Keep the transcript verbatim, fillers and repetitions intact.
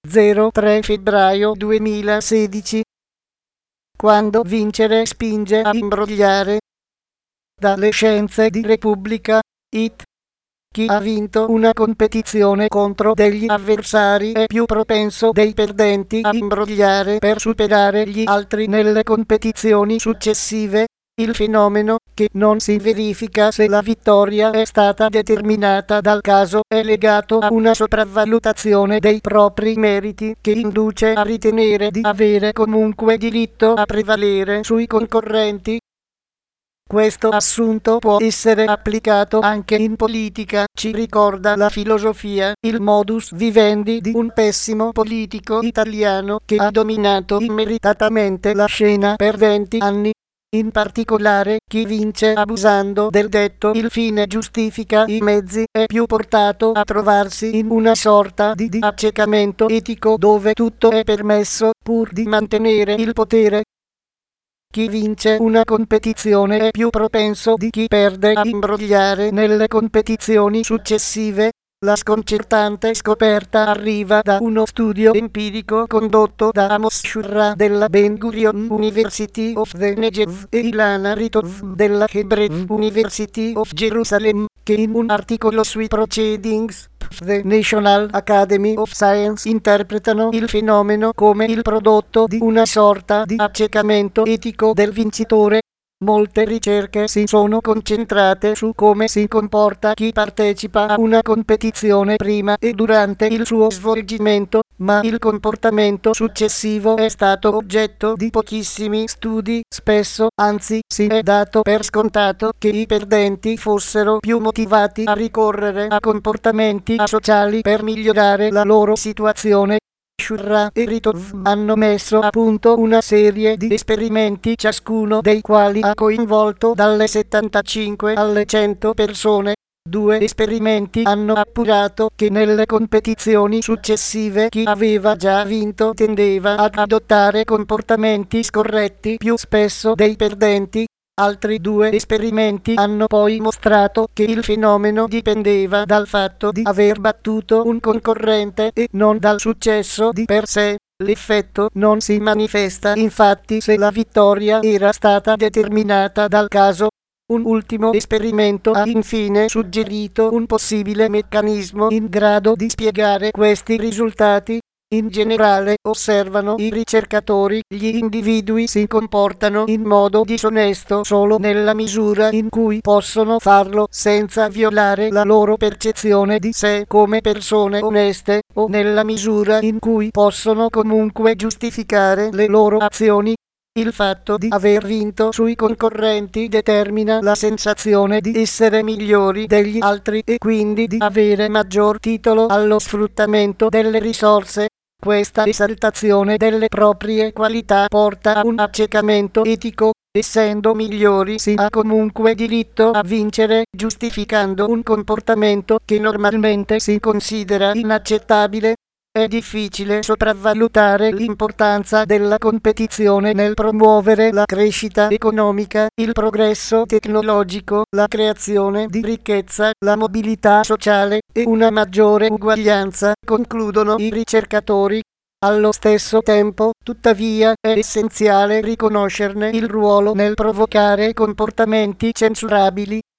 zero tre febbraio duemilasedici. Quando vincere spinge a imbrogliare. Dalle Scienze di Repubblica, it. Chi ha vinto una competizione contro degli avversari è più propenso dei perdenti a imbrogliare per superare gli altri nelle competizioni successive. Il fenomeno, che non si verifica se la vittoria è stata determinata dal caso, è legato a una sopravvalutazione dei propri meriti che induce a ritenere di avere comunque diritto a prevalere sui concorrenti. Questo assunto può essere applicato anche in politica, ci ricorda la filosofia, il modus vivendi di un pessimo politico italiano che ha dominato immeritatamente la scena per venti anni. In particolare, chi vince abusando del detto "il fine giustifica i mezzi" è più portato a trovarsi in una sorta di, di accecamento etico dove tutto è permesso, pur di mantenere il potere. Chi vince una competizione è più propenso di chi perde a imbrogliare nelle competizioni successive. La sconcertante scoperta arriva da uno studio empirico condotto da Amos Shurra della Ben Gurion University of the Negev e Ilana Ritov della Hebrew University of Jerusalem, che in un articolo sui Proceedings of the National Academy of Science interpretano il fenomeno come il prodotto di una sorta di accecamento etico del vincitore. Molte ricerche si sono concentrate su come si comporta chi partecipa a una competizione prima e durante il suo svolgimento, ma il comportamento successivo è stato oggetto di pochissimi studi. Spesso, anzi, si è dato per scontato che i perdenti fossero più motivati a ricorrere a comportamenti asociali per migliorare la loro situazione. Shurra e Ritov hanno messo a punto una serie di esperimenti, ciascuno dei quali ha coinvolto dalle settantacinque alle cento persone. Due esperimenti hanno appurato che nelle competizioni successive chi aveva già vinto tendeva ad adottare comportamenti scorretti più spesso dei perdenti. Altri due esperimenti hanno poi mostrato che il fenomeno dipendeva dal fatto di aver battuto un concorrente e non dal successo di per sé. L'effetto non si manifesta infatti se la vittoria era stata determinata dal caso. Un ultimo esperimento ha infine suggerito un possibile meccanismo in grado di spiegare questi risultati. In generale, osservano i ricercatori, gli individui si comportano in modo disonesto solo nella misura in cui possono farlo senza violare la loro percezione di sé come persone oneste, o nella misura in cui possono comunque giustificare le loro azioni. Il fatto di aver vinto sui concorrenti determina la sensazione di essere migliori degli altri e quindi di avere maggior titolo allo sfruttamento delle risorse. Questa esaltazione delle proprie qualità porta a un accecamento etico. Essendo migliori si ha comunque diritto a vincere, giustificando un comportamento che normalmente si considera inaccettabile. È difficile sopravvalutare l'importanza della competizione nel promuovere la crescita economica, il progresso tecnologico, la creazione di ricchezza, la mobilità sociale e una maggiore uguaglianza, concludono i ricercatori. Allo stesso tempo, tuttavia, è essenziale riconoscerne il ruolo nel provocare comportamenti censurabili.